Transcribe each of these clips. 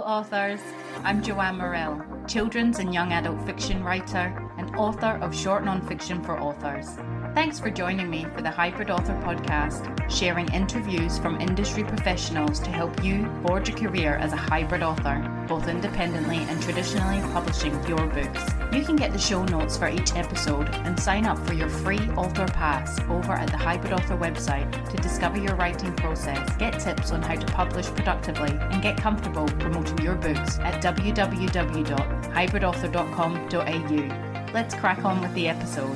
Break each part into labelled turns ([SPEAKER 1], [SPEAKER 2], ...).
[SPEAKER 1] authors. I'm Joanne Morell, children's and young adult fiction writer and author of short non-fiction for authors. Thanks for joining me for the Hybrid Author podcast, sharing interviews from industry professionals to help you forge a career as a hybrid author, both independently and traditionally publishing your books. You can get the show notes for each episode and sign up for your free author pass over at the Hybrid Author website to discover your writing process, get tips on how to publish productively, and get comfortable promoting your books at www.hybridauthor.com.au. Let's crack on with the episode.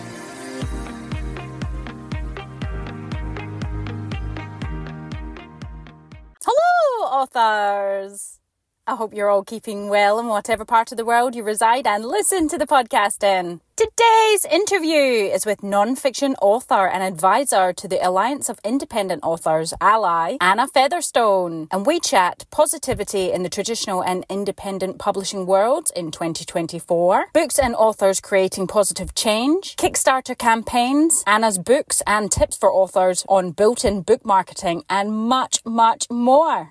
[SPEAKER 2] Hello, authors! I hope you're all keeping well in whatever part of the world you reside and listen to the podcast in. Today's interview is with non-fiction author and advisor to the Alliance of Independent Authors, ALLI, Anna Featherstone, and we chat positivity in the traditional and independent publishing worlds in 2024, books and authors creating positive change, Kickstarter campaigns, Anna's books and tips for authors on built-in book marketing, and much, much more.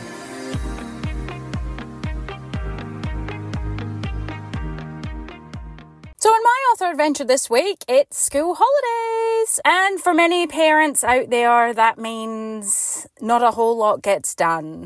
[SPEAKER 2] So in my author adventure this week, it's school holidays. And for many parents out there, that means not a whole lot gets done.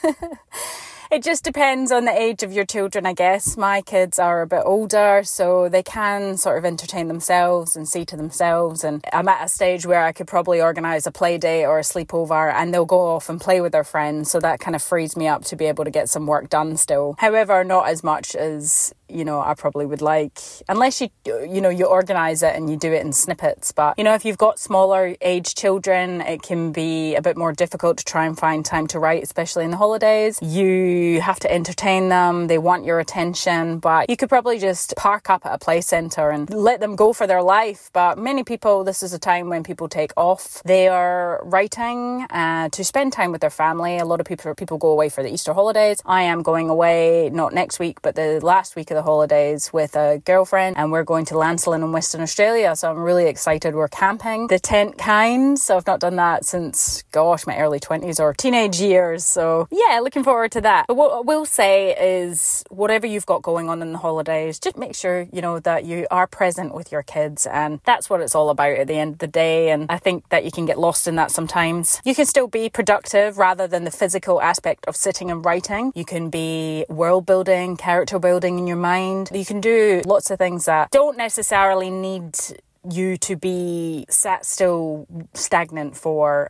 [SPEAKER 2] It just depends on the age of your children, I guess. My kids are a bit older, so they can sort of entertain themselves and see to themselves. And I'm at a stage where I could probably organise a play day or a sleepover and they'll go off and play with their friends. So that kind of frees me up to be able to get some work done still. However, not as much as I probably would like, unless you organise it and you do it in snippets. But, if you've got smaller age children, it can be a bit more difficult to try and find time to write, especially in the holidays. You have to entertain them. They want your attention, but you could probably just park up at a play centre and let them go for their life. But many people, this is a time when people take off their writing to spend time with their family. A lot of people go away for the Easter holidays. I am going away, not next week, but the last week of the holidays with a girlfriend, and we're going to Llansillen in Western Australia, so I'm really excited. We're camping the tent kind, so I've not done that since my early 20s or teenage years, so yeah, looking forward to that. But what I will say is, whatever you've got going on in the holidays, just make sure that you are present with your kids, and that's what it's all about at the end of the day. And I think that you can get lost in that sometimes. You can still be productive rather than the physical aspect of sitting and writing. You can be world building, character building in your mind. You can do lots of things that don't necessarily need you to be sat still stagnant for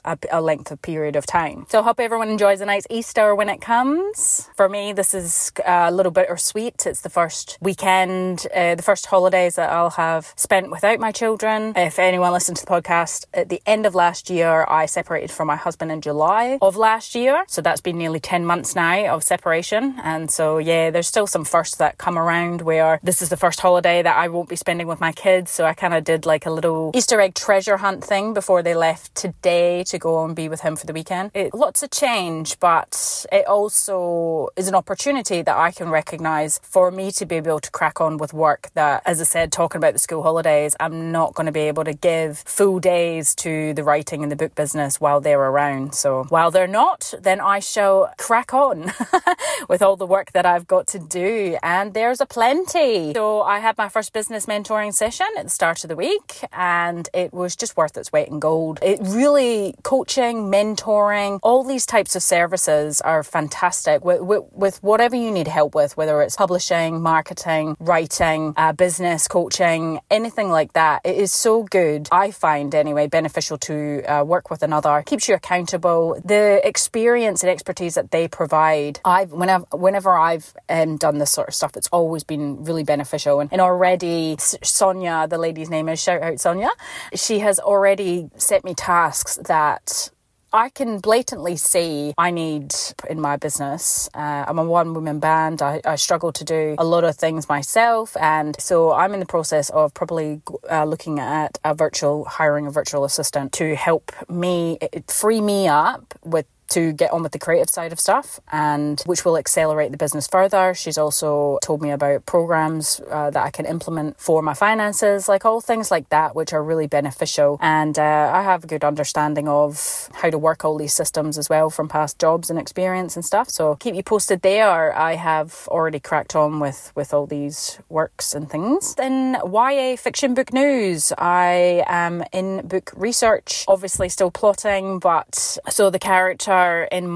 [SPEAKER 2] a length of period of time. So I hope everyone enjoys a nice Easter when it comes. For me, this is a little bittersweet. It's the first weekend, the first holidays that I'll have spent without my children. If anyone listened to the podcast, at the end of last year, I separated from my husband in July of last year. So that's been nearly 10 months now of separation. And so, yeah, there's still some firsts that come around where this is the first holiday that I won't be spending with my kids. So I kind of did like a little Easter egg treasure hunt thing before they left today to go and be with him for the weekend. Lots of change, but it also is an opportunity that I can recognise for me to be able to crack on with work that, as I said, talking about the school holidays, I'm not going to be able to give full days to the writing and the book business while they're around. So while they're not, then I shall crack on with all the work that I've got to do, and there's a plenty. So I had my first business mentoring session at the start of the week, and it was just worth its weight in gold. It really, coaching, mentoring, all these types of services are fantastic with whatever you need help with, whether it's publishing, marketing, writing, business coaching, anything like that. It is so good, I find anyway, beneficial to work with another. Keeps you accountable. The experience and expertise that they provide, whenever I've done this sort of stuff, it's always been really beneficial. And already Sonia, the lady's name is, shout out Sonia, she has already set me tasks that I can blatantly see I need in my business. I'm a one-woman band. I struggle to do a lot of things myself, and so I'm in the process of probably looking at hiring a virtual assistant to help me, free me up with to get on with the creative side of stuff, and which will accelerate the business further. She's also told me about programs that I can implement for my finances, like all things like that, which are really beneficial. And I have a good understanding of how to work all these systems as well from past jobs and experience and stuff. So keep you posted there. I have already cracked on with all these works and things. In YA fiction book news, I am in book research, obviously still plotting, but so the character in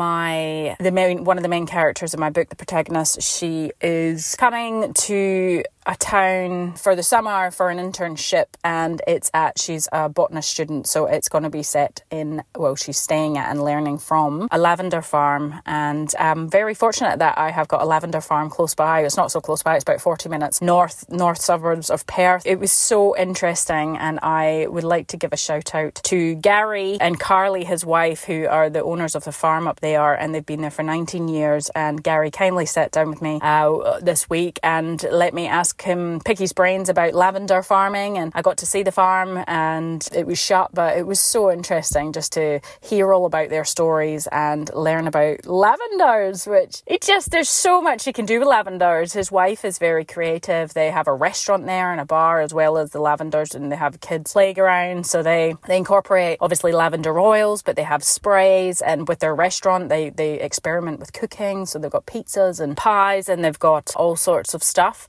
[SPEAKER 2] one of the main characters in my book, the protagonist, she is coming to a town for the summer for an internship, and she's a botanist student, so it's going to be set in, she's staying at and learning from a lavender farm, and I'm very fortunate that I have got a lavender farm close by. It's not so close by, it's about 40 minutes north suburbs of Perth. It was so interesting, and I would like to give a shout out to Gary and Carly, his wife, who are the owners of the farm up there, and they've been there for 19 years, and Gary kindly sat down with me this week and let me pick his brains about lavender farming, and I got to see the farm, and it was shut, but it was so interesting just to hear all about their stories and learn about lavenders, there's so much you can do with lavenders. His wife is very creative. They have a restaurant there and a bar as well as the lavenders, and they have a kids playground, so they incorporate obviously lavender oils, but they have sprays, and with their restaurant they experiment with cooking, so they've got pizzas and pies, and they've got all sorts of stuff.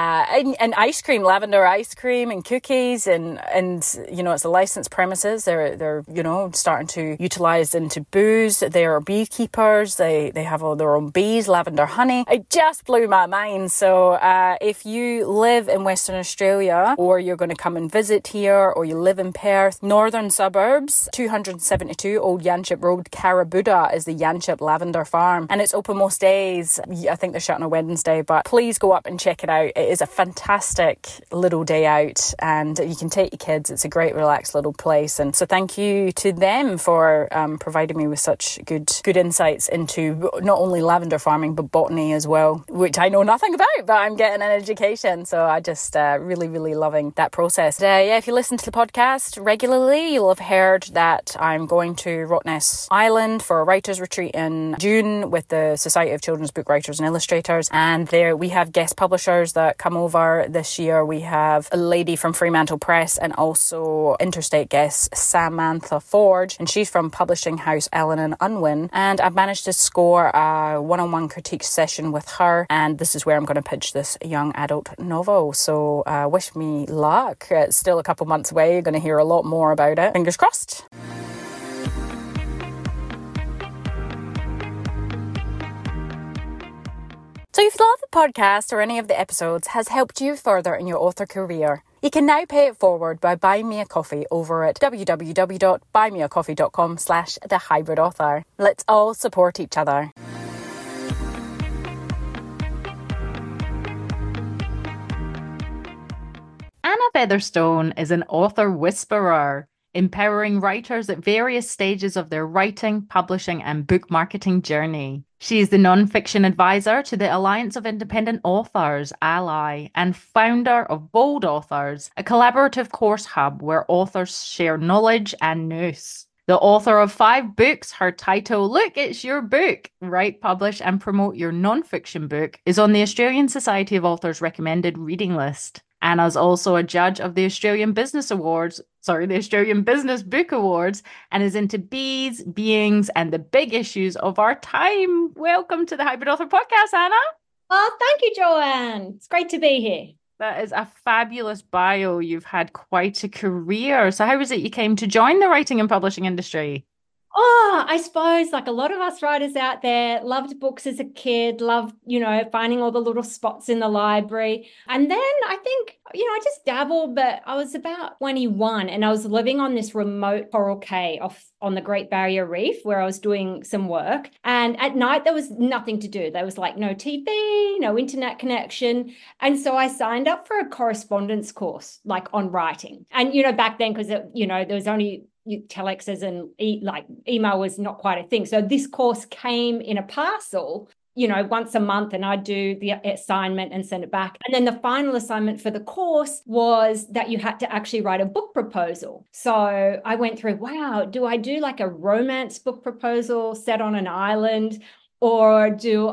[SPEAKER 2] And ice cream, lavender ice cream and cookies, and it's a licensed premises. They're starting to utilize into booze. They are beekeepers. They have all their own bees, lavender honey. It just blew my mind. So if you live in Western Australia, or you're going to come and visit here, or you live in Perth, northern suburbs, 272 Old Yanchep Road, Karabuda is the Yanchep Lavender Farm, and it's open most days. I think they're shut on a Wednesday, but please go up and check it out. It is a fantastic little day out, and you can take your kids. It's a great relaxed little place, and so thank you to them for providing me with such good insights into not only lavender farming but botany as well, which I know nothing about, but I'm getting an education, so I just really loving that process. If you listen to the podcast regularly, you'll have heard that I'm going to Rottnest Island for a writers retreat in June with the Society of Children's Book Writers and Illustrators, and there we have guest publishers that come over this year. We have a lady from Fremantle Press and also interstate guest Samantha Forge, and she's from publishing house Allen and Unwin, and I've managed to score a one-on-one critique session with her, and this is where I'm going to pitch this young adult novel. So wish me luck. It's still a couple months away. You're going to hear a lot more about it. Fingers crossed. So if the love of the podcast or any of the episodes has helped you further in your author career, you can now pay it forward by buying me a coffee over at www.buymeacoffee.com/thehybridauthor. Let's all support each other.
[SPEAKER 1] Anna Featherstone is an author whisperer, empowering writers at various stages of their writing, publishing, and book marketing journey. She is the non-fiction advisor to the Alliance of Independent Authors, ALLI, and founder of Bold Authors, a collaborative course hub where authors share knowledge and news. The author of 5 books, her title, Look, It's Your Book, Write, Publish and Promote Your Non-Fiction Book, is on the Australian Society of Authors recommended reading list. Anna's also a judge of the Australian Business Book Awards, and is into bees, beings, and the big issues of our time. Welcome to the Hybrid Author Podcast, Anna.
[SPEAKER 3] Oh, thank you, Joanne. It's great to be here.
[SPEAKER 1] That is a fabulous bio. You've had quite a career. So how was it you came to join the writing and publishing industry?
[SPEAKER 3] Oh, I suppose like a lot of us writers out there, loved books as a kid, loved, finding all the little spots in the library. And then I think, I just dabbled, but I was about 21 and I was living on this remote coral cay off on the Great Barrier Reef where I was doing some work. And at night, there was nothing to do. There was like no TV, no internet connection. And so I signed up for a correspondence course, like on writing. And, back then, because, there was only telexes and email was not quite a thing. So this course came in a parcel once a month, and I'd do the assignment and send it back. And then the final assignment for the course was that you had to actually write a book proposal. So I went through, wow, do I do like a romance book proposal set on an island? Or do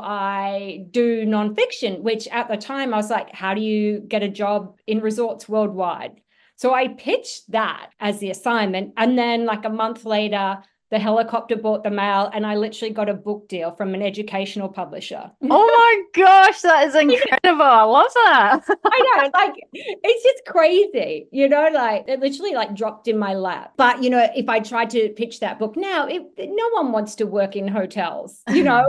[SPEAKER 3] I do nonfiction, which at the time I was like, how do you get a job in resorts worldwide? So I pitched that as the assignment. And then like a month later, the helicopter bought the mail, and I literally got a book deal from an educational publisher.
[SPEAKER 2] Oh my gosh, that is incredible. I love that.
[SPEAKER 3] I know, like it's just crazy, like it literally like dropped in my lap. But if I tried to pitch that book now, no one wants to work in hotels,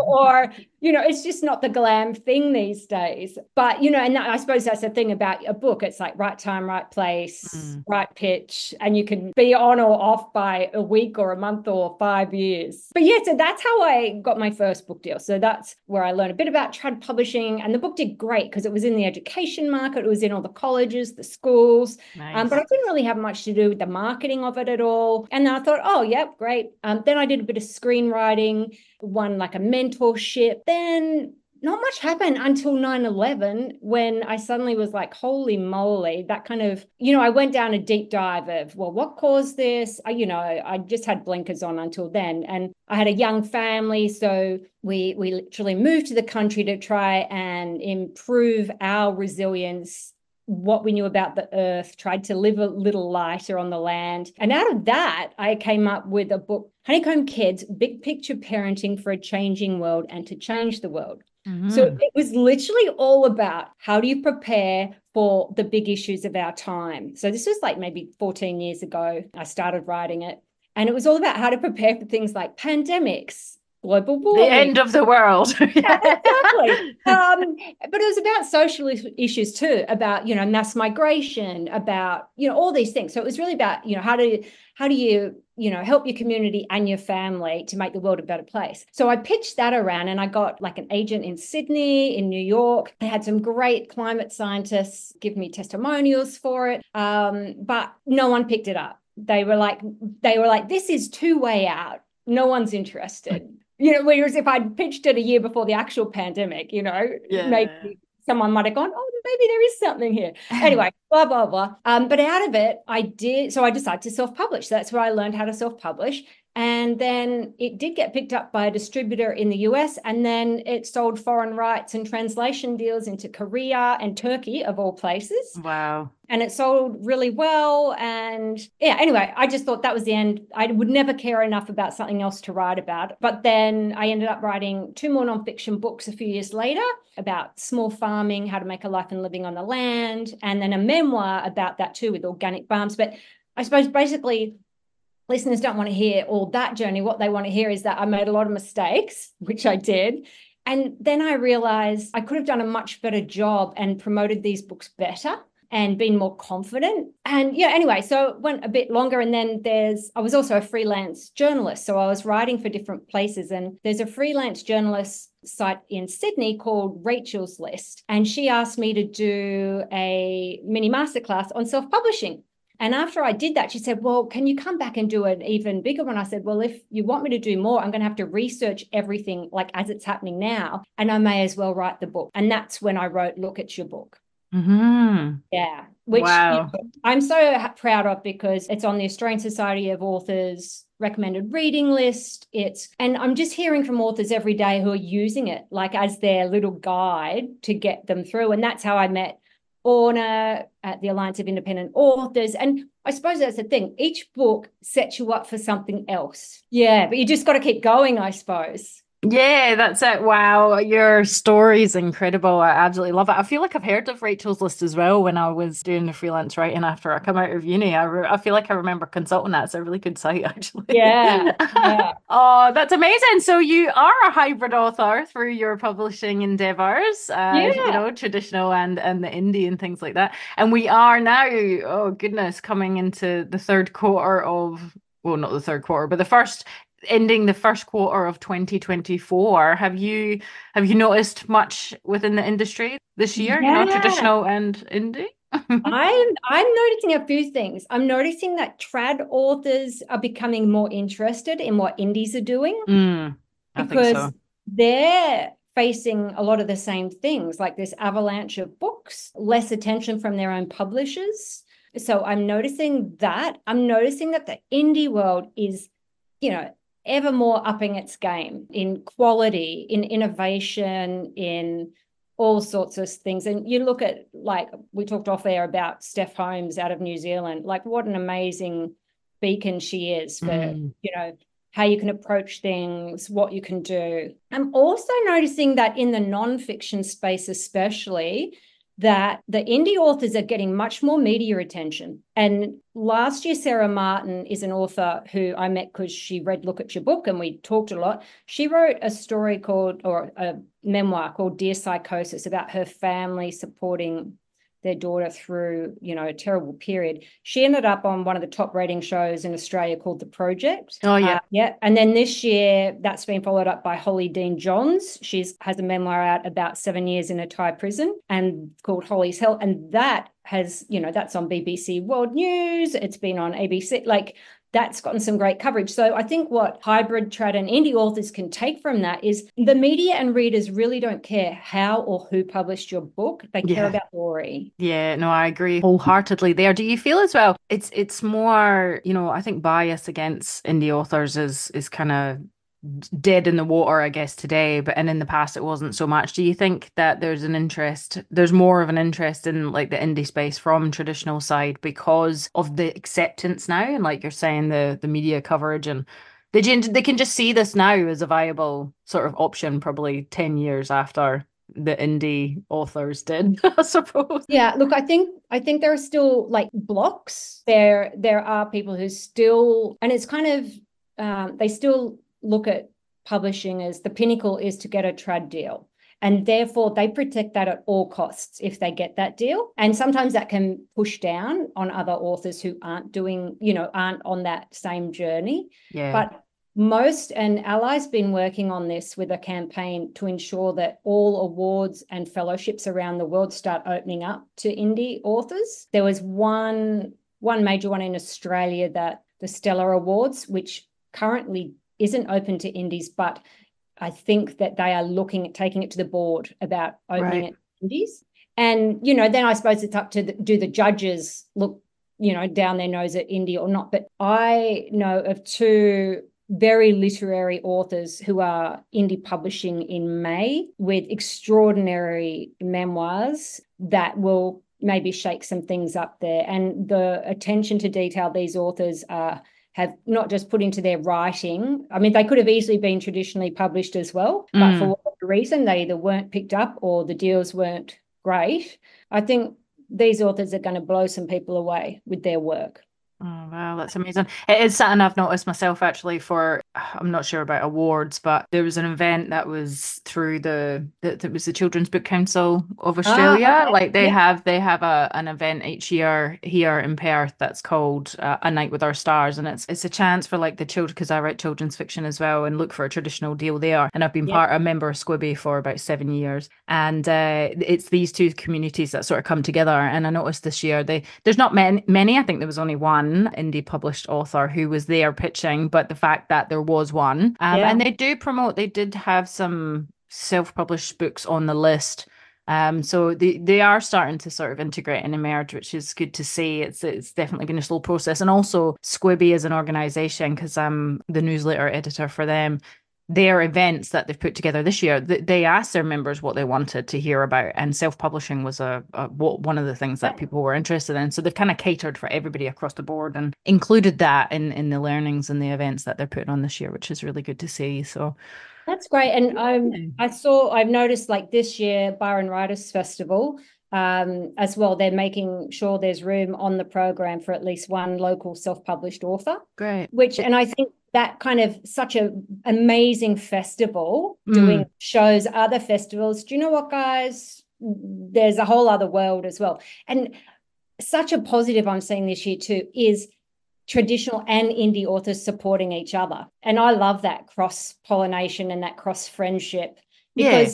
[SPEAKER 3] or it's just not the glam thing these days. But and I suppose that's the thing about a book. It's like right time, right place, right pitch, and you can be on or off by a week or a month or 5 years. But yeah, so that's how I got my first book deal. So that's where I learned a bit about trad publishing, and the book did great because it was in the education market. It was in all the colleges, the schools,
[SPEAKER 2] Nice.
[SPEAKER 3] but I didn't really have much to do with the marketing of it at all. And then I thought, oh, yep, great. Then I did a bit of screenwriting, won like a mentorship. Then not much happened until 9/11, when I suddenly was like, holy moly, that kind of, I went down a deep dive of, well, what caused this? I just had blinkers on until then. And I had a young family. So we literally moved to the country to try and improve our resilience, what we knew about the earth, tried to live a little lighter on the land. And out of that, I came up with a book, Honeycomb Kids, Big Picture Parenting for a Changing World and to Change the World. So it was literally all about how do you prepare for the big issues of our time. So this was like maybe 14 years ago, I started writing it. And it was all about how to prepare for things like pandemics, global warming.
[SPEAKER 2] The end of the world.
[SPEAKER 3] Yeah, exactly. But it was about social issues too, about, mass migration, about, all these things. So it was really about, how do you, help your community and your family to make the world a better place. So I pitched that around, and I got like an agent in Sydney, in New York. I had some great climate scientists give me testimonials for it. But no one picked it up. They were like, this is too way out. No one's interested. Whereas if I'd pitched it a year before the actual pandemic, maybe someone might have gone, oh, maybe there is something here. Anyway, blah, blah, blah. But out of it, I decided to self-publish. That's where I learned how to self-publish. And then it did get picked up by a distributor in the US, and then it sold foreign rights and translation deals into Korea and Turkey, of all places.
[SPEAKER 2] Wow.
[SPEAKER 3] And it sold really well. And yeah, anyway, I just thought that was the end. I would never care enough about something else to write about. But then I ended up writing 2 more nonfiction books a few years later about small farming, how to make a life and living on the land, and then a memoir about that too with organic farms. But I suppose basically listeners don't want to hear all that journey. What they want to hear is that I made a lot of mistakes, which I did. And then I realized I could have done a much better job and promoted these books better and been more confident. And yeah, anyway, so it went a bit longer. And then I was also a freelance journalist. So I was writing for different places. And there's a freelance journalist site in Sydney called Rachel's List. And she asked me to do a mini masterclass on self-publishing. And after I did that, she said, well, can you come back and do an even bigger one? I said, well, if you want me to do more, I'm going to have to research everything like as it's happening now. And I may as well write the book. And that's when I wrote Look, It's Your Book. Yeah, which
[SPEAKER 2] wow.
[SPEAKER 3] I'm so proud of, because it's on the Australian Society of Authors recommended reading list. And I'm just hearing from authors every day who are using it like as their little guide to get them through. And that's how I met Orna at the Alliance of Independent Authors. And I suppose that's the thing. Each book sets you up for something else. Yeah, but you just got to keep going, I suppose.
[SPEAKER 2] Yeah, that's it. Wow, your story is incredible. I absolutely love it. I feel like I've heard of Rachel's List as well when I was doing the freelance writing after I come out of uni. I feel like I remember consulting that. It's a really good site, actually.
[SPEAKER 3] Yeah.
[SPEAKER 2] Oh, that's amazing. So you are a hybrid author through your publishing endeavors, traditional and the indie and things like that. And we are now, oh goodness, coming into the third quarter of, well, not the third quarter, but ending the first quarter of 2024. Have you noticed much within the industry this year?
[SPEAKER 3] Yeah.
[SPEAKER 2] Traditional and indie?
[SPEAKER 3] I'm noticing a few things. I'm noticing that trad authors are becoming more interested in what indies are doing.
[SPEAKER 2] I think so.
[SPEAKER 3] They're facing a lot of the same things, like this avalanche of books, less attention from their own publishers. So I'm noticing that. I'm noticing that the indie world is, ever more upping its game in quality, in innovation, in all sorts of things. And you look at, like, we talked off air about Steph Holmes out of New Zealand, like what an amazing beacon she is for, how you can approach things, what you can do. I'm also noticing that in the nonfiction space, especially, that the indie authors are getting much more media attention. And last year, Sarah Martin is an author who I met because she read Look at Your Book and we talked a lot. She wrote a story or a memoir called Dear Psychosis, about her family supporting their daughter through, a terrible period. She ended up on one of the top rating shows in Australia called The Project.
[SPEAKER 2] Oh, yeah.
[SPEAKER 3] Yeah. And then this year, that's been followed up by Holly Dean Johns. She has a memoir out about 7 years in a Thai prison and called Holly's Hell. And that has, that's on BBC World News. It's been on ABC. Like, that's gotten some great coverage. So I think what hybrid, trad, and indie authors can take from that is the media and readers really don't care how or who published your book. They care about story.
[SPEAKER 2] Yeah, no, I agree wholeheartedly there. Do you feel as well? It's more, I think bias against indie authors is kind of dead in the water, I guess, today, and in the past it wasn't so much. Do you think that there's more of an interest in like the indie space from traditional side because of the acceptance now, and like you're saying, the media coverage, and they can just see this now as a viable sort of option probably 10 years after the indie authors did, I suppose.
[SPEAKER 3] Yeah, look, I think there are still like blocks. There are people who still, and it's kind of they still look at publishing as the pinnacle is to get a trad deal. And therefore they protect that at all costs if they get that deal. And sometimes that can push down on other authors who aren't on that same journey.
[SPEAKER 2] Yeah.
[SPEAKER 3] But most, and Ally's been working on this with a campaign to ensure that all awards and fellowships around the world start opening up to indie authors. There was one major one in Australia, that the Stellar Awards, which currently isn't open to indies, but I think that they are looking at taking it to the board about opening it to indies. And, then I suppose it's up to do the judges look, down their nose at indie or not. But I know of two very literary authors who are indie publishing in May with extraordinary memoirs that will maybe shake some things up there. And the attention to detail these authors have not just put into their writing. I mean, they could have easily been traditionally published as well, but for whatever reason, they either weren't picked up or the deals weren't great. I think these authors are going to blow some people away with their work.
[SPEAKER 2] Oh, wow, that's amazing. It is something I've noticed myself actually I'm not sure about awards, but there was an event that was through that was the Children's Book Council of Australia.
[SPEAKER 3] Okay.
[SPEAKER 2] Like they have an event each year here in Perth that's called A Night with Our Stars. And it's a chance for like the children, because I write children's fiction as well, and look for a traditional deal there. And I've been a member of Squibby for about 7 years. And it's these two communities that sort of come together. And I noticed this year, there's not many, I think there was only one indie published author who was there pitching, but the fact that there was one, and they did have some self-published books on the list, so they are starting to sort of integrate and emerge, which is good to see. It's definitely been a slow process. And also Squibby as an organization, because I'm the newsletter editor for them, their events that they've put together this year, they asked their members what they wanted to hear about, and self-publishing was one of the things that people were interested in. So they've kind of catered for everybody across the board and included that in the learnings and the events that they're putting on this year, which is really good to see. So
[SPEAKER 3] that's great. And I've noticed, like this year, Byron Writers Festival as well, they're making sure there's room on the program for at least one local self-published author.
[SPEAKER 2] Great.
[SPEAKER 3] And I think that kind of such an amazing festival doing shows, other festivals. Do you know what, guys? There's a whole other world as well. And such a positive I'm seeing this year too is traditional and indie authors supporting each other. And I love that cross-pollination and that cross-friendship, because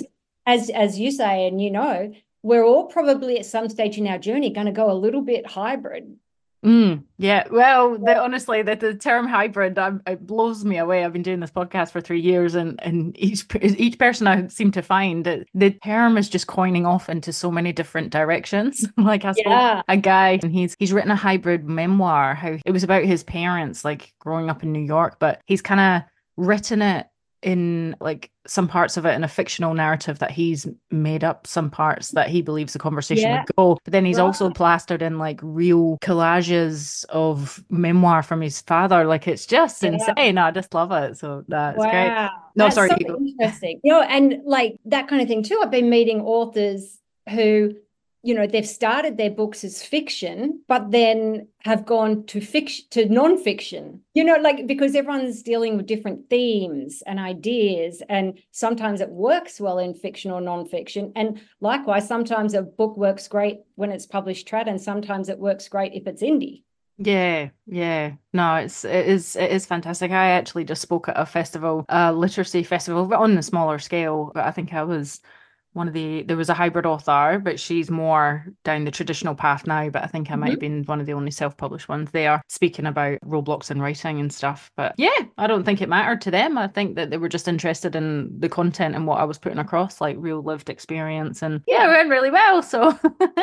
[SPEAKER 3] as you say, and we're all probably at some stage in our journey going to go a little bit hybrid.
[SPEAKER 1] Yeah, well, honestly, the term hybrid it blows me away. I've been doing this podcast for 3 years, and each person I seem to find that the term is just coining off into so many different directions. Like I spoke to
[SPEAKER 3] Yeah.
[SPEAKER 1] a guy, and he's written a hybrid memoir. How it was about his parents, like growing up in New York, but he's kind of written it in like some parts of it in a fictional narrative that he's made up some parts that he believes the conversation would
[SPEAKER 3] Yeah.
[SPEAKER 1] go. But then he's also
[SPEAKER 3] Right.
[SPEAKER 1] plastered in like real collages of memoir from his father. Like it's just
[SPEAKER 3] Yeah.
[SPEAKER 1] insane. I just love it. So that's great.
[SPEAKER 3] Wow.
[SPEAKER 1] No,
[SPEAKER 3] That's
[SPEAKER 1] sorry,
[SPEAKER 3] so
[SPEAKER 1] you go.
[SPEAKER 3] interesting. And like that kind of thing too. I've been meeting authors who, they've started their books as fiction, but then have gone to fiction, to nonfiction, like because everyone's dealing with different themes and ideas. And sometimes it works well in fiction or nonfiction. And likewise, sometimes a book works great when it's published trad, and sometimes it works great if it's indie.
[SPEAKER 1] Yeah, yeah. No, it is fantastic. I actually just spoke at a festival, a literacy festival, but on a smaller scale. But I think I was there was a hybrid author, but she's more down the traditional path now. But I think I might have
[SPEAKER 3] Mhm.
[SPEAKER 1] been one of the only self-published ones there speaking about roadblocks and writing and stuff. But yeah, I don't think it mattered to them. I think that they were just interested in the content and what I was putting across, like real lived experience. And yeah, it
[SPEAKER 3] Yeah.
[SPEAKER 1] went really well. So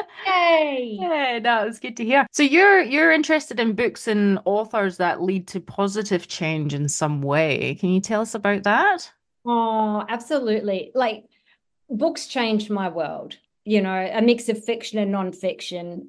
[SPEAKER 3] Yay.
[SPEAKER 1] yeah, no, it's good to hear. So you're interested in books and authors that lead to positive change in some way. Can you tell us about that?
[SPEAKER 3] Oh, absolutely. Like books changed my world, a mix of fiction and nonfiction.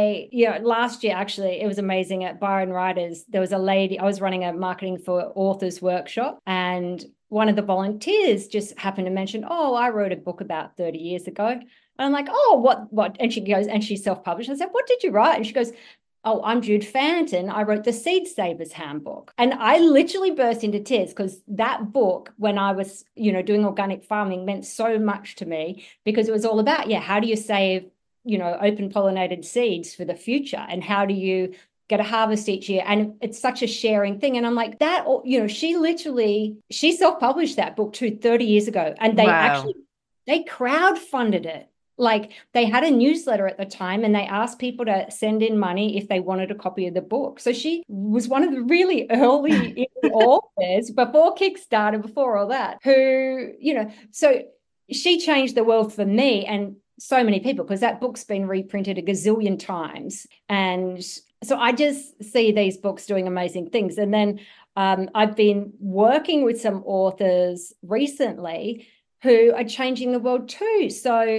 [SPEAKER 3] Last year, actually, it was amazing at Byron Writers. There was a lady, I was running a marketing for authors workshop, and one of the volunteers just happened to mention, oh, I wrote a book about 30 years ago. And I'm like, oh, what? And she goes, and she's self-published. I said, what did you write? And she goes, oh, I'm Jude Fanton. I wrote the Seed Savers Handbook. And I literally burst into tears because that book, when I was, doing organic farming, meant so much to me because it was all about, how do you save, open pollinated seeds for the future? And how do you get a harvest each year? And it's such a sharing thing. And I'm like, that, she self-published that book 30 years ago. And
[SPEAKER 1] Wow.
[SPEAKER 3] they crowdfunded it. Like they had a newsletter at the time and they asked people to send in money if they wanted a copy of the book. So she was one of the really early authors before Kickstarter, before all that, who, so she changed the world for me and so many people because that book's been reprinted a gazillion times. And so I just see these books doing amazing things. And then I've been working with some authors recently who are changing the world too. So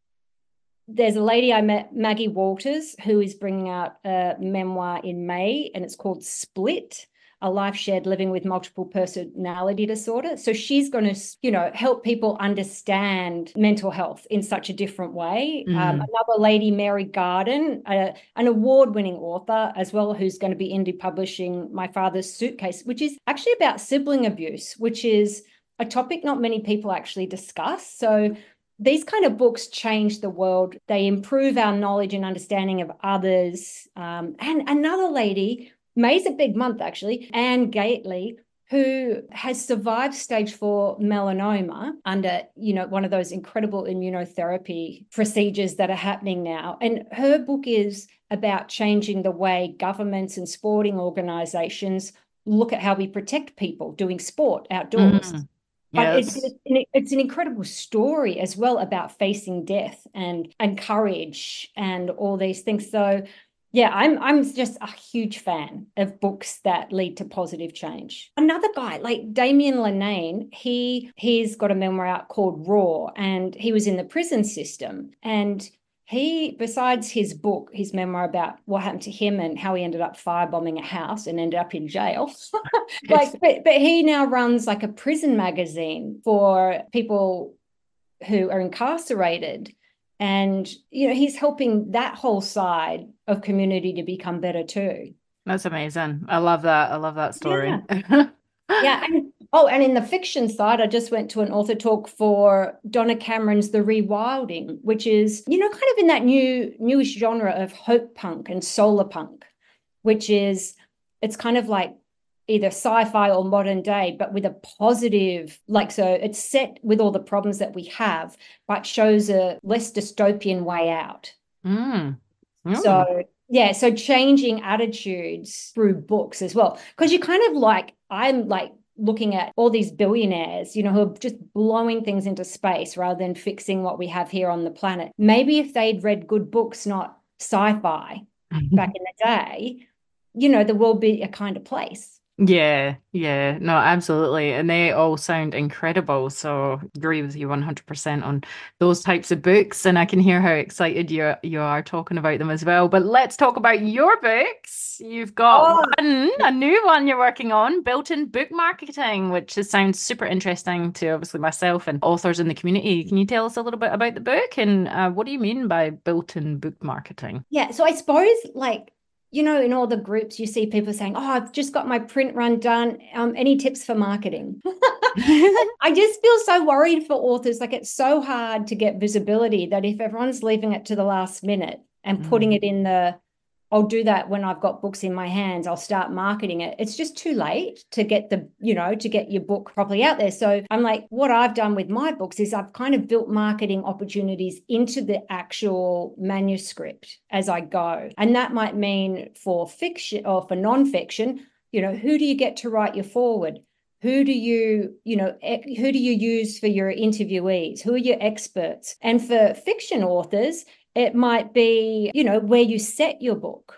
[SPEAKER 3] there's a lady I met, Maggie Walters, who is bringing out a memoir in May, and it's called Split, a life shared living with multiple personality disorder. So she's going to, help people understand mental health in such a different way.
[SPEAKER 1] Mm.
[SPEAKER 3] Another lady, Mary Garden, an award-winning author as well, who's going to be indie publishing My Father's Suitcase, which is actually about sibling abuse, which is a topic not many people actually discuss. So these kind of books change the world. They improve our knowledge and understanding of others. And another lady, May's a big month actually, Anne Gately, who has survived stage 4 melanoma under, one of those incredible immunotherapy procedures that are happening now. And her book is about changing the way governments and sporting organizations look at how we protect people doing sport outdoors.
[SPEAKER 1] Mm.
[SPEAKER 3] But
[SPEAKER 1] Yes.
[SPEAKER 3] it's an incredible story as well about facing death and courage and all these things. So yeah, I'm just a huge fan of books that lead to positive change. Another guy like Damien Linane, he's got a memoir out called Raw, and he was in the prison system. And he, besides his book, his memoir about what happened to him and how he ended up firebombing a house and ended up in jail, but he now runs like a prison magazine for people who are incarcerated. And, he's helping that whole side of community to become better too.
[SPEAKER 1] That's amazing. I love that. I love that story.
[SPEAKER 3] Yeah. Yeah. And in the fiction side, I just went to an author talk for Donna Cameron's The Rewilding, which is, kind of in that newish genre of hope punk and solar punk, which is, it's kind of like either sci-fi or modern day, but with a positive, so it's set with all the problems that we have, but shows a less dystopian way out.
[SPEAKER 1] Mm. Mm.
[SPEAKER 3] So Yeah, so changing attitudes through books as well. Because you kind of like, I'm like looking at all these billionaires, you know, who are just blowing things into space rather than fixing what we have here on the planet. Maybe if they'd read good books, not sci-fi back in the day, you know, the world be a kinder place.
[SPEAKER 2] Yeah, yeah, no, absolutely. And they all sound incredible. So agree with you 100% on those types of books. And I can hear how excited you are talking about them as well. But let's talk about your books. You've got
[SPEAKER 3] Oh,
[SPEAKER 2] a new one you're working on, Built-in Book Marketing, which sounds super interesting to obviously myself and authors in the community. Can you tell us a little bit about the book and what do you mean by built-in book marketing?
[SPEAKER 3] yeah. So I suppose like, you know, in all the groups, you see people saying, oh, I've just got my print run done. Any tips for marketing? I just feel so worried for authors. Like it's so hard to get visibility that if everyone's leaving it to the last minute and putting it in I'll do that when I've got books in my hands, I'll start marketing it. It's just too late to get to get your book properly out there. So I'm like, what I've done with my books is I've kind of built marketing opportunities into the actual manuscript as I go. And that might mean for fiction or for nonfiction, you know, who do you get to write your foreword? Who do you use for your interviewees? Who are your experts? And for fiction authors, it might be, you know, where you set your book.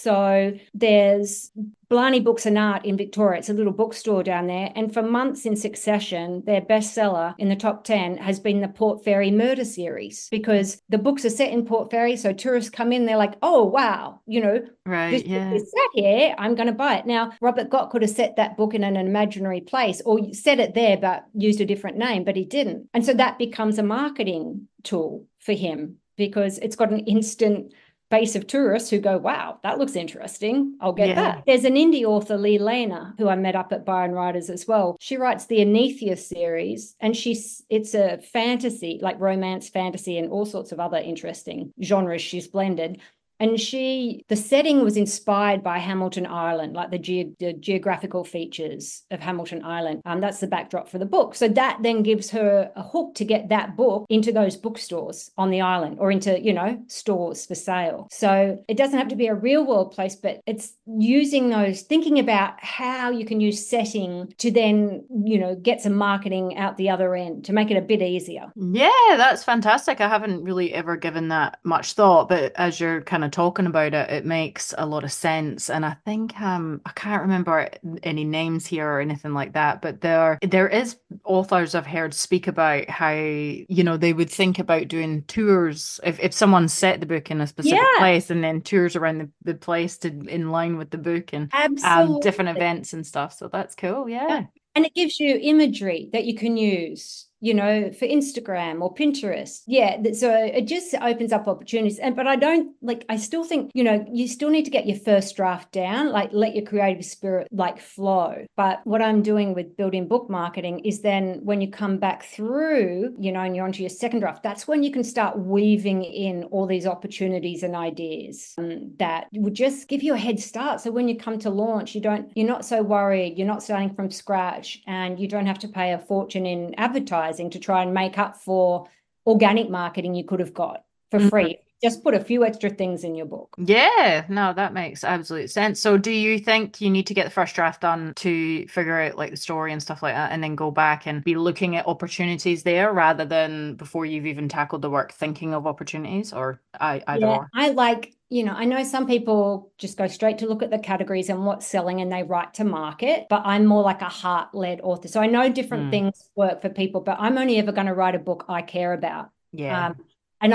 [SPEAKER 3] So there's Blarney Books and Art in Victoria. It's a little bookstore down there. And for months in succession, their bestseller in the top 10 has been the Port Fairy Murder series because the books are set in Port Fairy. So tourists come in, they're like, oh, wow, you know,
[SPEAKER 2] Right, yeah.
[SPEAKER 3] This is set here, I'm going to buy it. Now, Robert Gott could have set that book in an imaginary place or set it there, but used a different name, but he didn't. And so that becomes a marketing tool for him because it's got an instant base of tourists who go, wow, that looks interesting. I'll get that. There's an indie author, Lee Lehner, who I met up at Byron Writers as well. She writes the Anetheia series, and it's a fantasy, like romance, fantasy, and all sorts of other interesting genres she's blended. And the setting was inspired by Hamilton Island, like the geographical features of Hamilton Island. That's the backdrop for the book. So that then gives her a hook to get that book into those bookstores on the island or into, you know, stores for sale. So it doesn't have to be a real world place, but it's using thinking about how you can use setting to then, you know, get some marketing out the other end to make it a bit easier.
[SPEAKER 2] Yeah, that's fantastic. I haven't really ever given that much thought, but as you're kind of talking about it, it makes a lot of sense. And I think I can't remember any names here or anything like that, but there is authors I've heard speak about how, you know, they would think about doing tours if someone set the book in a specific place and then tours around the place to in line with the book and different events and stuff. So that's cool. Yeah.
[SPEAKER 3] And it gives you imagery that you can use, you know, for Instagram or Pinterest. Yeah. So it just opens up opportunities. But I still think, you know, you still need to get your first draft down, like let your creative spirit like flow. But what I'm doing with building book marketing is then when you come back through, you know, and you're onto your second draft, that's when you can start weaving in all these opportunities and ideas that would just give you a head start. So when you come to launch, you're not so worried, you're not starting from scratch and you don't have to pay a fortune in advertising to try and make up for organic marketing you could have got for free. Just put a few extra things in your book.
[SPEAKER 2] Yeah, no, that makes absolute sense. So do you think you need to get the first draft done to figure out like the story and stuff like that and then go back and be looking at opportunities there rather than before you've even tackled the work thinking of opportunities or either or?
[SPEAKER 3] I like, you know, I know some people just go straight to look at the categories and what's selling and they write to market, but I'm more like a heart-led author. So I know different things work for people, but I'm only ever going to write a book I care about.
[SPEAKER 2] Yeah.
[SPEAKER 3] And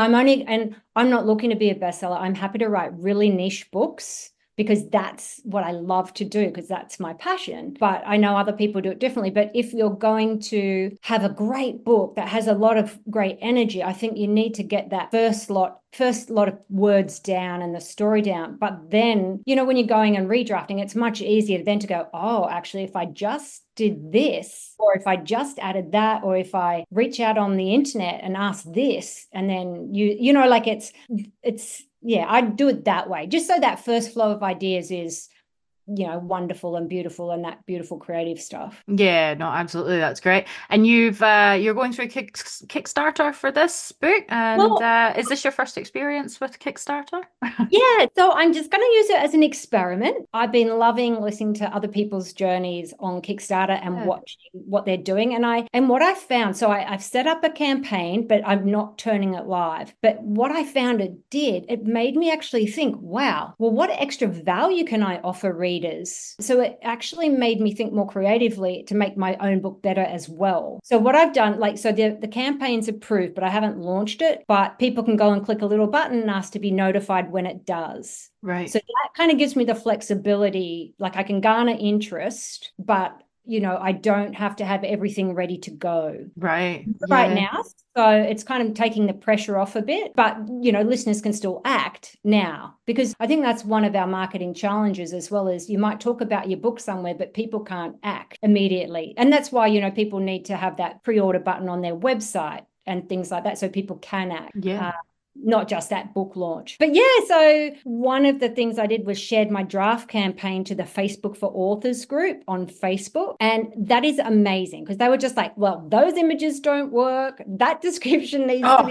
[SPEAKER 3] I'm not looking to be a bestseller. I'm happy to write really niche books because that's what I love to do because that's my passion. But I know other people do it differently. But if you're going to have a great book that has a lot of great energy, I think you need to get that first lot of words down and the story down. But then, you know, when you're going and redrafting, it's much easier then to go, oh, actually, if I just did this, or if I just added that, or if I reach out on the internet and ask this, and then you know, like it's yeah, I do it that way, just so that first flow of ideas is wonderful and beautiful and that beautiful creative stuff.
[SPEAKER 1] Yeah, no, absolutely. That's great. And you're going through Kickstarter for this book. And
[SPEAKER 3] Well,
[SPEAKER 1] is this your first experience with Kickstarter?
[SPEAKER 3] yeah, so I'm just going to use it as an experiment. I've been loving listening to other people's journeys on Kickstarter and
[SPEAKER 1] Yeah.
[SPEAKER 3] watching what they're doing. And what I found, so I've set up a campaign, but I'm not turning it live. But what I found it made me actually think, wow, well, what extra value can I offer readers? So it actually made me think more creatively to make my own book better as well. So what I've done, the campaign's approved, but I haven't launched it, but people can go and click a little button and ask to be notified when it does.
[SPEAKER 1] Right.
[SPEAKER 3] So that kind of gives me the flexibility, like I can garner interest, but I don't have to have everything ready to go
[SPEAKER 1] Right.
[SPEAKER 3] right now. So it's kind of taking the pressure off a bit, but listeners can still act now, because I think that's one of our marketing challenges, as well as you might talk about your book somewhere, but people can't act immediately. And that's why, people need to have that pre-order button on their website and things like that so people can act.
[SPEAKER 1] Yeah.
[SPEAKER 3] Not just that book launch. But yeah, so one of the things I did was shared my draft campaign to the Facebook for Authors group on Facebook. And that is amazing, because they were just like, well, those images don't work. That description needs to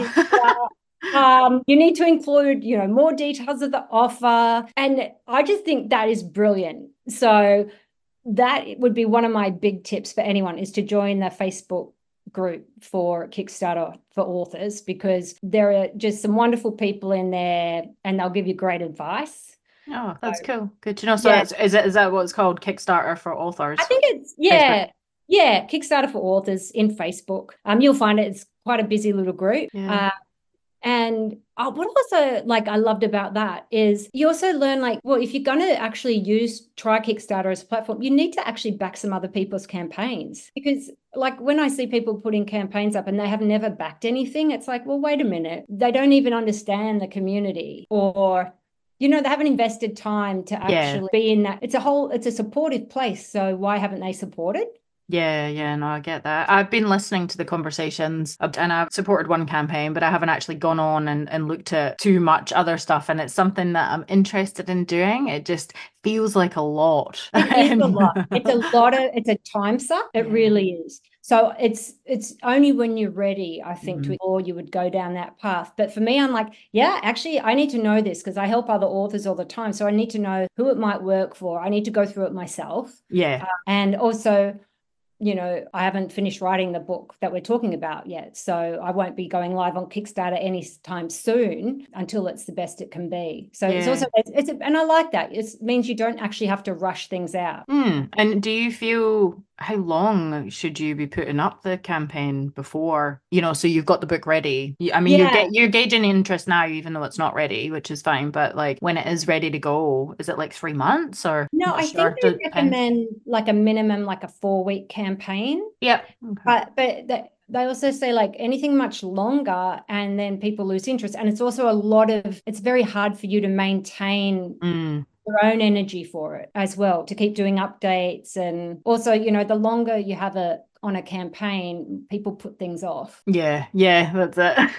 [SPEAKER 3] be you need to include, more details of the offer. And I just think that is brilliant. So that would be one of my big tips for anyone, is to join the Facebook group for Kickstarter for Authors, because there are just some wonderful people in there and they'll give you great advice.
[SPEAKER 1] Oh, that's cool. Good to know. So
[SPEAKER 3] Yeah.
[SPEAKER 1] is that what it's called? Kickstarter for Authors?
[SPEAKER 3] I think it's Kickstarter for Authors in Facebook. You'll find it's quite a busy little group.
[SPEAKER 1] Yeah.
[SPEAKER 3] And what also I loved about that is you also learn if you're going to actually try Kickstarter as a platform, you need to actually back some other people's campaigns, because when I see people putting campaigns up and they have never backed anything, it's like, well, wait a minute, they don't even understand the community, or they haven't invested time to actually be in that. It's a supportive place. So why haven't they supported?
[SPEAKER 1] Yeah, no, I get that. I've been listening to the conversations and I've supported one campaign, but I haven't actually gone on and looked at too much other stuff. And it's something that I'm interested in doing. It just feels like a lot.
[SPEAKER 3] It is a lot. It's a time suck. It really is. So it's only when you're ready, I think, or you would go down that path. But for me, I'm like, yeah, actually, I need to know this, because I help other authors all the time. So I need to know who it might work for. I need to go through it myself.
[SPEAKER 1] Yeah.
[SPEAKER 3] And also, I haven't finished writing the book that we're talking about yet. So I won't be going live on Kickstarter anytime soon until it's the best it can be. So it's also, and I like that. It means you don't actually have to rush things out.
[SPEAKER 1] And do you feel, how long should you be putting up the campaign before, so you've got the book ready? I mean, you're gauging interest now, even though it's not ready, which is fine. But when it is ready to go, is it 3 months or?
[SPEAKER 3] No, I think they recommend a minimum, a 4-week campaign.
[SPEAKER 1] Yeah.
[SPEAKER 3] Okay. But they also say anything much longer and then people lose interest. And it's also it's very hard for you to maintain your own energy for it as well, to keep doing updates. And also, the longer you have on a campaign, people put things off.
[SPEAKER 1] Yeah, that's it.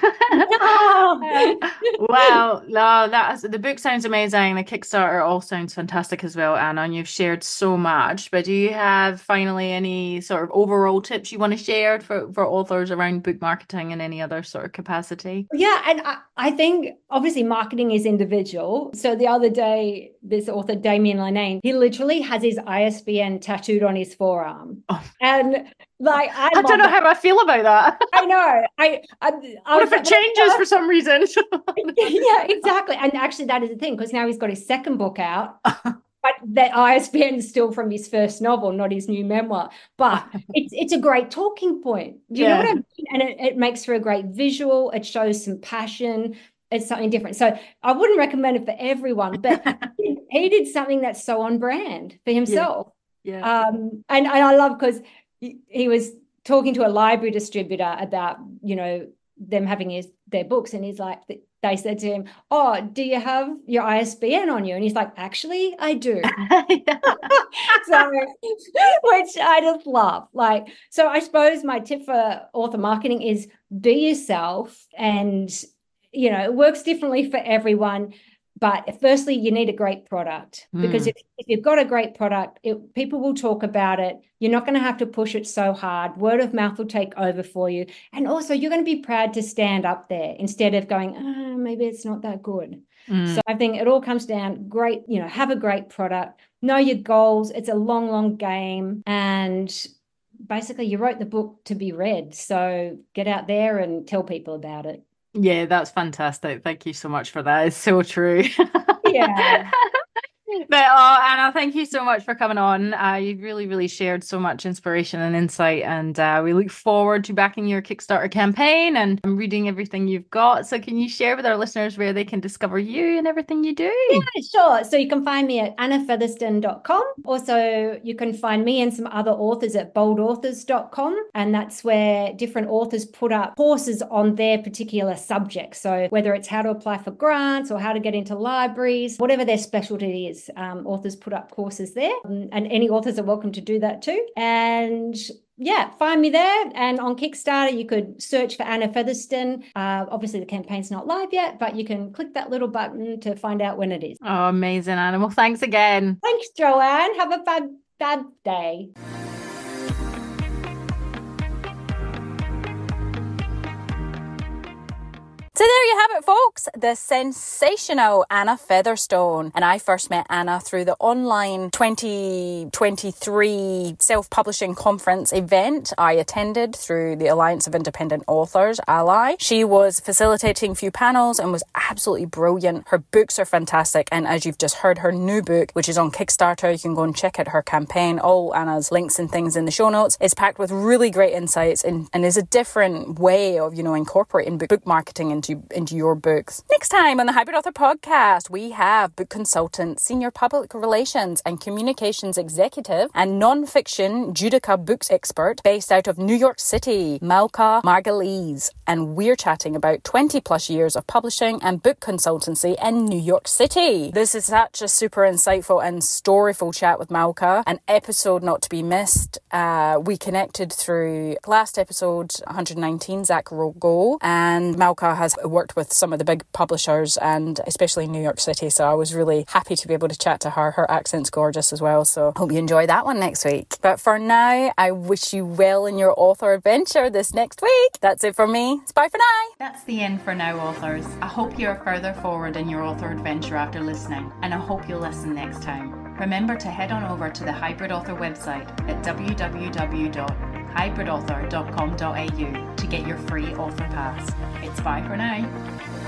[SPEAKER 1] Wow, no, the book sounds amazing. The Kickstarter all sounds fantastic as well, Anna, and you've shared so much. But do you have finally any sort of overall tips you want to share for authors around book marketing in any other sort of capacity?
[SPEAKER 3] Yeah, and I think obviously marketing is individual. So the other day, this author, Damien Linane, he literally has his ISBN tattooed on his forearm. Oh. And I
[SPEAKER 1] don't know how I feel about that.
[SPEAKER 3] I know.
[SPEAKER 1] What if it changes for some reason?
[SPEAKER 3] Yeah, exactly. And actually, that is the thing, because now he's got his second book out. But that ISBN is still from his first novel, not his new memoir. But it's a great talking point. Do you know what I mean? And it makes for a great visual. It shows some passion. It's something different. So I wouldn't recommend it for everyone, but he did something that's so on brand for himself.
[SPEAKER 1] Yeah.
[SPEAKER 3] And I love, because he was talking to a library distributor about, them having their books, and he's like, they said to him, oh, do you have your ISBN on you? And he's like, actually, I do. So, which I just love. So I suppose my tip for author marketing is be yourself, and, it works differently for everyone. But firstly, you need a great product, because if you've got a great product, people will talk about it. You're not going to have to push it so hard. Word of mouth will take over for you. And also you're going to be proud to stand up there instead of going, oh, maybe it's not that good. So I think it all comes down, great, have a great product, know your goals. It's a long, long game. And basically you wrote the book to be read. So get out there and tell people about it.
[SPEAKER 2] Yeah, that's fantastic. Thank you so much for that. It's so true.
[SPEAKER 3] Yeah.
[SPEAKER 2] But Anna, thank you so much for coming on. You've really, really shared so much inspiration and insight, and we look forward to backing your Kickstarter campaign and reading everything you've got. So can you share with our listeners where they can discover you and everything you do?
[SPEAKER 3] Yeah, sure. So you can find me at annafeatherston.com. Also, you can find me and some other authors at boldauthors.com, and that's where different authors put up courses on their particular subject. So whether it's how to apply for grants or how to get into libraries, whatever their specialty is, authors put up courses there, and any authors are welcome to do that too. And yeah, find me there. And on Kickstarter, you could search for Anna Featherston. Obviously, the campaign's not live yet, but you can click that little button to find out when it is.
[SPEAKER 2] Oh, amazing, Anna. Well, thanks again.
[SPEAKER 3] Thanks, Joanne. Have a fab day.
[SPEAKER 2] So there you have it, folks, the sensational Anna Featherstone. And I first met Anna through the online 2023 self-publishing conference event I attended through the Alliance of Independent Authors, ALLI. She was facilitating a few panels and was absolutely brilliant. Her books are fantastic. And as you've just heard, her new book, which is on Kickstarter, you can go and check out her campaign. All Anna's links and things in the show notes. It's packed with really great insights and is a different way of, incorporating book marketing into your books. Next time on the Hybrid Author Podcast, we have book consultant, senior public relations and communications executive, and non-fiction Judika books expert based out of New York City, Malka Margulies. And we're chatting about 20 plus years of publishing and book consultancy in New York City. This is such a super insightful and storyful chat with Malka, an episode not to be missed. We connected through last episode 119, Zach Rogo, and Malka has worked with some of the big publishers and especially in New York City, so I was really happy to be able to chat to her. Her accent's gorgeous as well, so hope you enjoy that one next week. But for now, I wish you well in your author adventure this next week. That's it for me. It's bye for now.
[SPEAKER 1] That's the end for now, authors. I hope you're further forward in your author adventure after listening, and I hope you'll listen next time. Remember to head on over to the Hybrid Author website at www.hybridauthor.com.au to get your free author pass. It's bye for now.